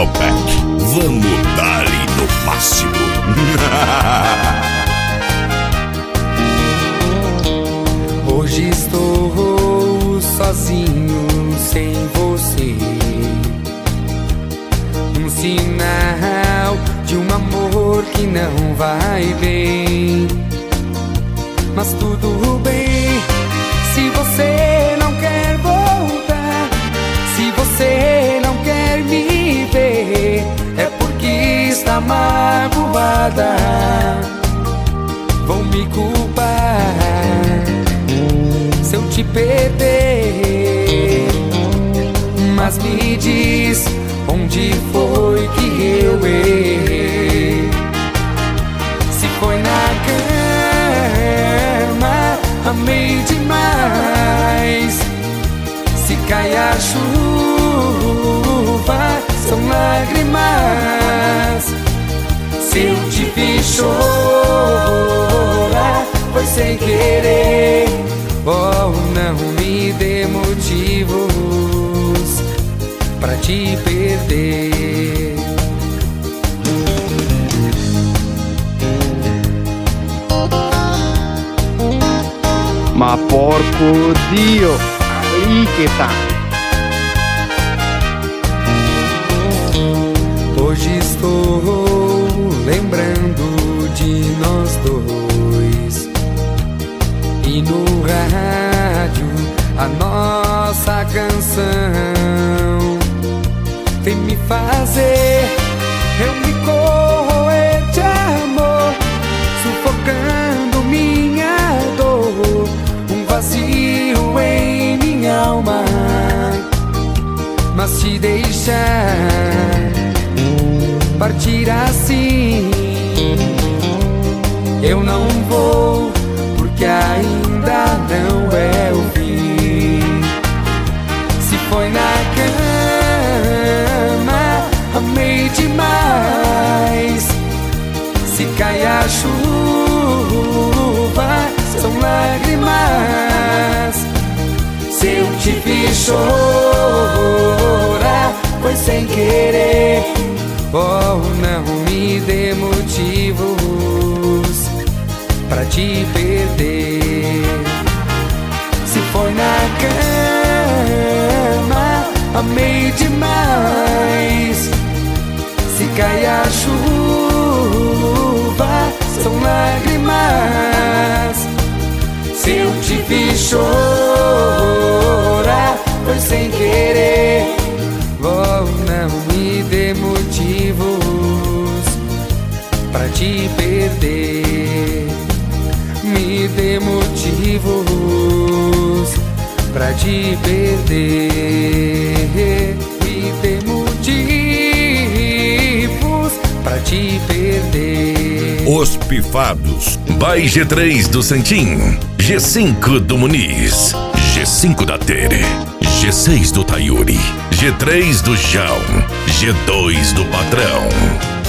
Malbec. Vamos dar-lhe no máximo. Hoje estou sozinho sem você, um sinal de um amor que não vai bem. Mas tudo bem, se você não quer voltar, se você não quer me ver, é porque está magoada. Vou me culpar se eu te perder. Mas me diz, onde foi que eu errei? Se foi na cama, amei demais. Se cai a chuva, são lágrimas. Se eu te fiz chorar, foi sem querer. Oh, não me dê motivos pra te perder. Ma porco Dio, aí que tá. Hoje estou lembrando de nós dois, e no rádio a nossa canção vem me fazer eu me corroer de amor, sufocando minha dor, um vazio em minha alma. Mas te deixar partir assim eu não vou, porque ainda não é o fim. Se foi na cama, amei demais. Se cai a chuva, são lágrimas. Se eu te fiz chorar, foi sem querer. Oh, não me dê motivos pra te perder. Se foi na cama, amei demais. Se cai a chuva, são lágrimas. Se eu te fiz chorar, foi sem querer. Oh, não me dê motivos pra te perder. Me dê motivos pra te perder. Me dê motivos pra te perder. Os Pifados by G3 do Santim, G5 do Muniz, G5 da Tere, G6 do Tayuri, G3 do João, G2 do Patrão.